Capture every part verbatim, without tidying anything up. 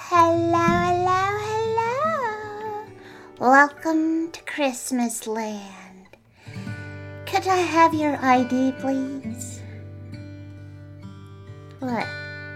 Hello, hello, hello. Welcome to Christmas Land. Could I have your I D, please? What?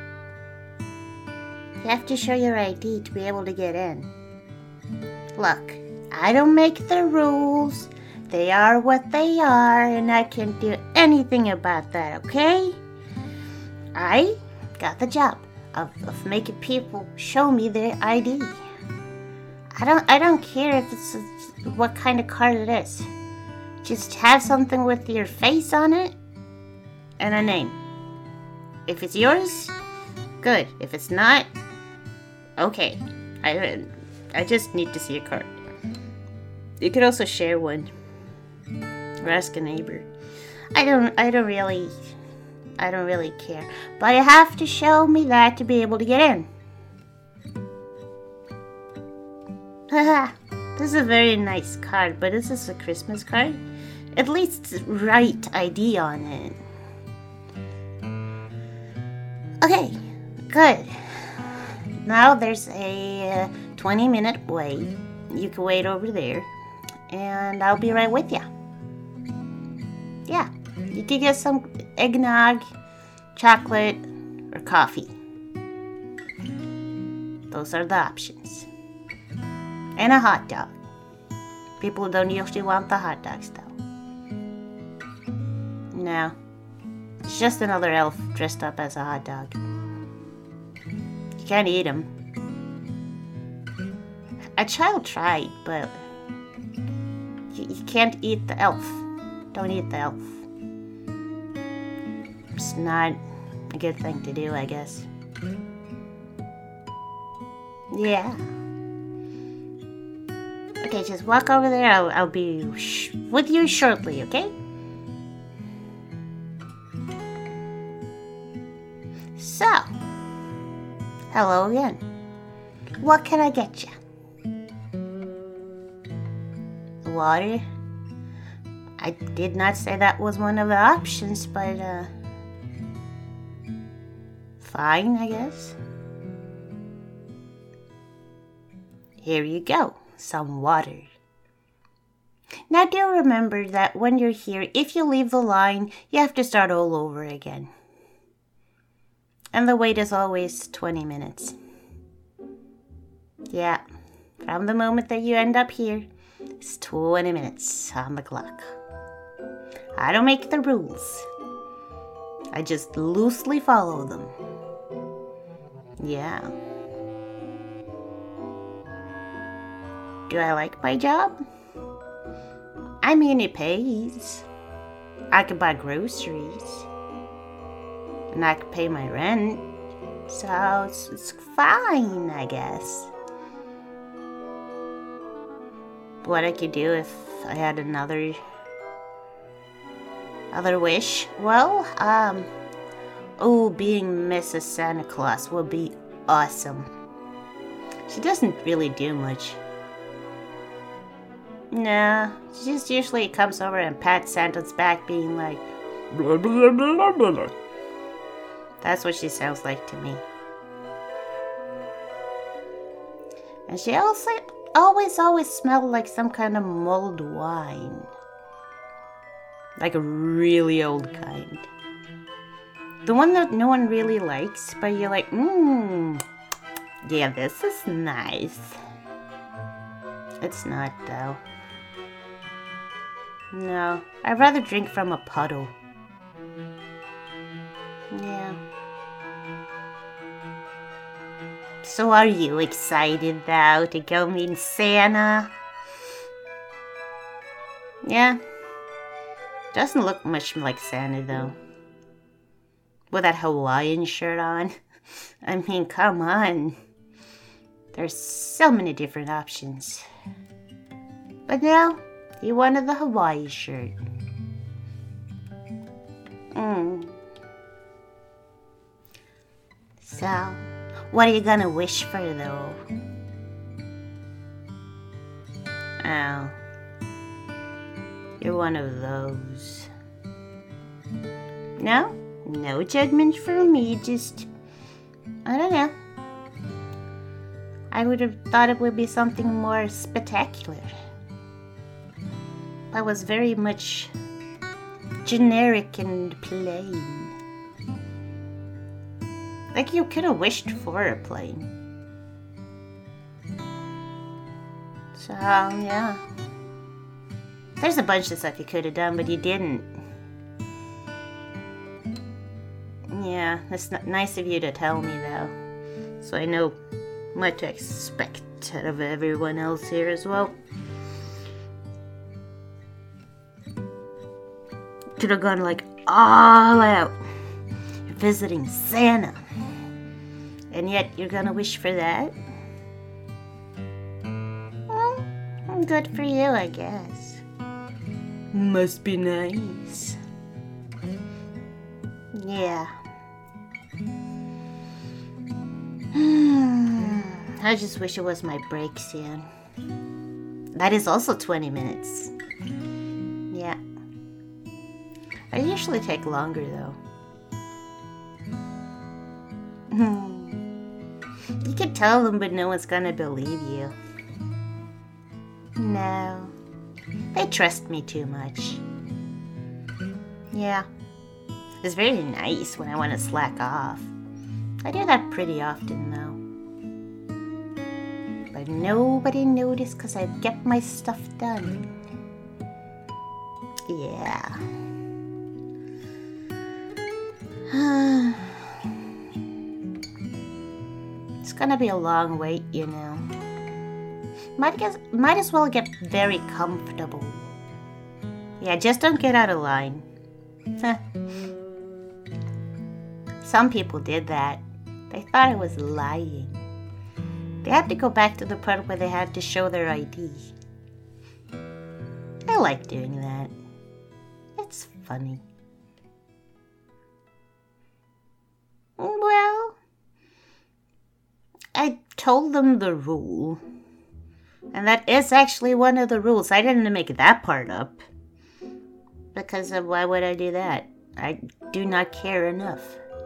You have to show your I D to be able to get in. Look, I don't make the rules. They are what they are, and I can't do anything about that, okay? I got the job of, of making people show me their I D. I don't I don't care if it's, it's what kind of card it is. Just have something with your face on it and a name. If it's yours, good. If it's not, okay. I I just need to see a card. You could also share one. Or ask a neighbor. I don't I don't really I don't really care. But you have to show me that to be able to get in. Haha. This is a very nice card, but is this a Christmas card? At least write I D on it. Okay, good. Now there's a twenty minute wait. You can wait over there, and I'll be right with you. Yeah, you can get some eggnog, chocolate, or coffee. Those are the options. And a hot dog. People don't usually want the hot dogs, though. No, it's just another elf dressed up as a hot dog. You can't eat them. A child tried, but you, you can't eat the elf. Don't eat the elf. It's not a good thing to do, I guess. Yeah. Okay, just walk over there. I'll, I'll be sh- with you shortly, okay? So, hello again. What can I get you? Water? I did not say that was one of the options, but, uh... fine, I guess. Here you go. Some water. Now do remember that when you're here, if you leave the line, you have to start all over again. And the wait is always twenty minutes. Yeah, from the moment that you end up here, it's twenty minutes on the clock. I don't make the rules. I just loosely follow them. Yeah. Do I like my job? I mean, it pays. I can buy groceries. And I can pay my rent. So it's, it's fine, I guess. What I could do if I had another... other wish? Well, um... oh, being Missus Santa Claus would be awesome. She doesn't really do much. Nah, she just usually comes over and pats Santa's back being like, blah, blah, blah, blah, blah. That's what she sounds like to me. And she also always, always smelled like some kind of mulled wine. Like a really old kind. The one that no one really likes, but you're like, mmm, yeah, this is nice. It's not, though. No, I'd rather drink from a puddle. Yeah. So are you excited, though, to go meet Santa? Yeah. Doesn't look much like Santa, though. With that Hawaiian shirt on. I mean, come on. There's so many different options. But now, he wanted the Hawaii shirt. Mm. So, what are you gonna wish for, though? Oh. You're one of those. No? No judgment from me, just... I don't know. I would have thought it would be something more spectacular. That was very much generic and plain. Like you could have wished for a plane. So, yeah. There's a bunch of stuff you could have done, but you didn't. Yeah, it's not nice of you to tell me, though. So I know what to expect out of everyone else here as well. Could have gone like all out. You're visiting Santa. And yet you're gonna wish for that? Well, good for you, I guess. Must be nice. Yeah. I just wish it was my break soon. That is also twenty minutes. Yeah. I usually take longer though. You could tell them, but no one's gonna believe you. No. They trust me too much. Yeah. It's very nice when I want to slack off. I do that pretty often though. But nobody noticed because I get my stuff done. Yeah. It's gonna be a long wait, you know. Might guess, might as well get very comfortable. Yeah, just don't get out of line. Some people did that. They thought I was lying. They had to go back to the part where they had to show their I D. I like doing that. It's funny. Well, I told them the rule. And that is actually one of the rules. I didn't make that part up. Because of why would I do that? I do not care enough.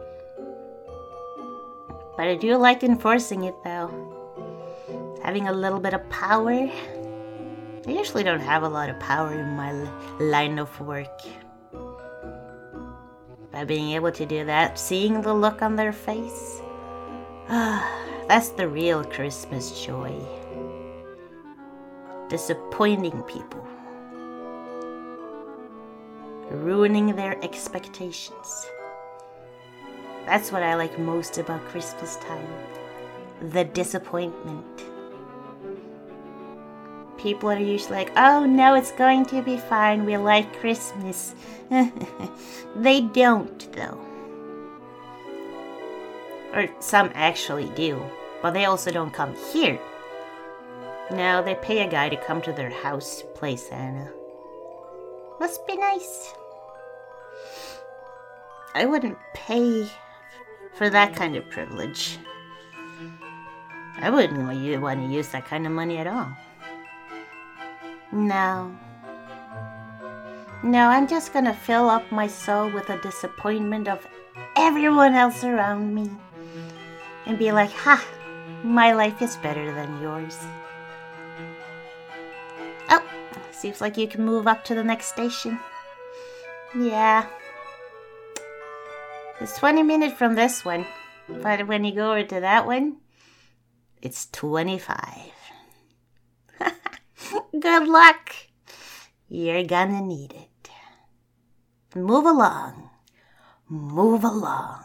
But I do like enforcing it though. Having a little bit of power. I usually don't have a lot of power in my line of work. By being able to do that, seeing the look on their face, that's the real Christmas joy. Disappointing people. Ruining their expectations. That's what I like most about Christmas time. The disappointment. People are usually like, oh no, it's going to be fine. We like Christmas. They don't, though. Or some actually do. But they also don't come here. No, they pay a guy to come to their house to play Santa. Must be nice. I wouldn't pay for that kind of privilege. I wouldn't want to use that kind of money at all. No. No, I'm just gonna fill up my soul with the disappointment of everyone else around me. And be like, ha, my life is better than yours. Oh, seems like you can move up to the next station. Yeah. It's twenty minutes from this one. But when you go over to that one, it's twenty-five. Good luck. You're gonna need it. Move along. Move along.